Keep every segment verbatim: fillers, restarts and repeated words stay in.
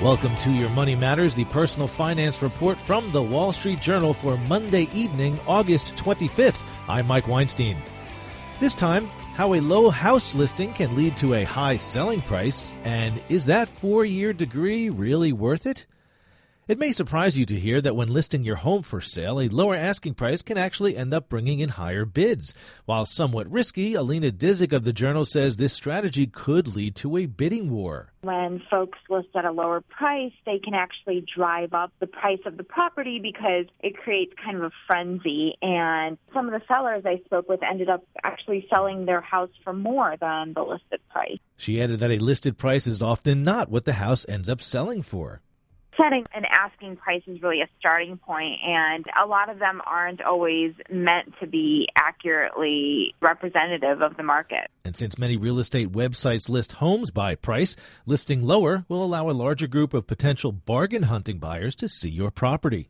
Welcome to Your Money Matters, the personal finance report from the Wall Street Journal for Monday evening, August twenty-fifth. I'm Mike Weinstein. This time, how a low house listing can lead to a high selling price, and is that four-year degree really worth it? It may surprise you to hear that when listing your home for sale, a lower asking price can actually end up bringing in higher bids. While somewhat risky, Alina Dzik of the Journal says this strategy could lead to a bidding war. When folks list at a lower price, they can actually drive up the price of the property because it creates kind of a frenzy. And some of the sellers I spoke with ended up actually selling their house for more than the listed price. She added that a listed price is often not what the house ends up selling for. Setting an asking price is really a starting point, and a lot of them aren't always meant to be accurately representative of the market. And since many real estate websites list homes by price, listing lower will allow a larger group of potential bargain hunting buyers to see your property.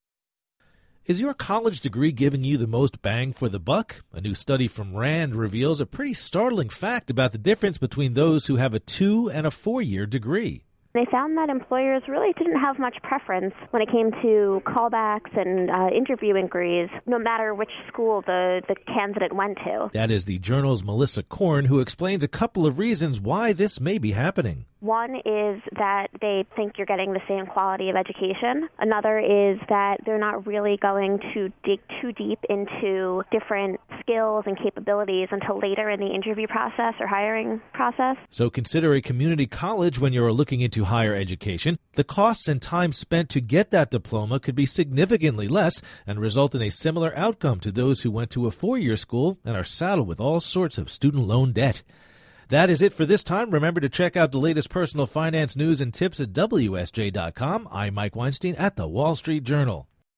Is your college degree giving you the most bang for the buck? A new study from RAND reveals a pretty startling fact about the difference between those who have a two- and a four-year degree. They found that employers really didn't have much preference when it came to callbacks and uh, interview inquiries, no matter which school the, the candidate went to. That is the Journal's Melissa Korn, who explains a couple of reasons why this may be happening. One is that they think you're getting the same quality of education. Another is that they're not really going to dig too deep into different skills and capabilities until later in the interview process or hiring process. So consider a community college when you're looking into higher education. The costs and time spent to get that diploma could be significantly less and result in a similar outcome to those who went to a four-year school and are saddled with all sorts of student loan debt. That is it for this time. Remember to check out the latest personal finance news and tips at W S J dot com. I'm Mike Weinstein at the Wall Street Journal.